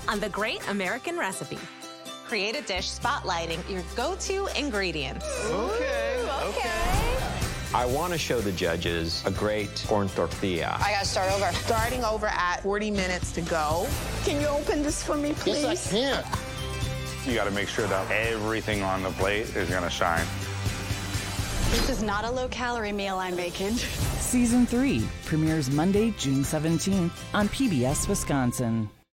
on The Great American Recipe. Create a dish spotlighting your go-to ingredients. Okay. I want to show the judges a great corn tortilla. I gotta start over. Starting over at 40 minutes to go. Can you open this for me, please? Yes, I can. You got to make sure that everything on the plate is going to shine. This is not a low-calorie meal I'm making. Season 3 premieres Monday, June 17th on PBS Wisconsin.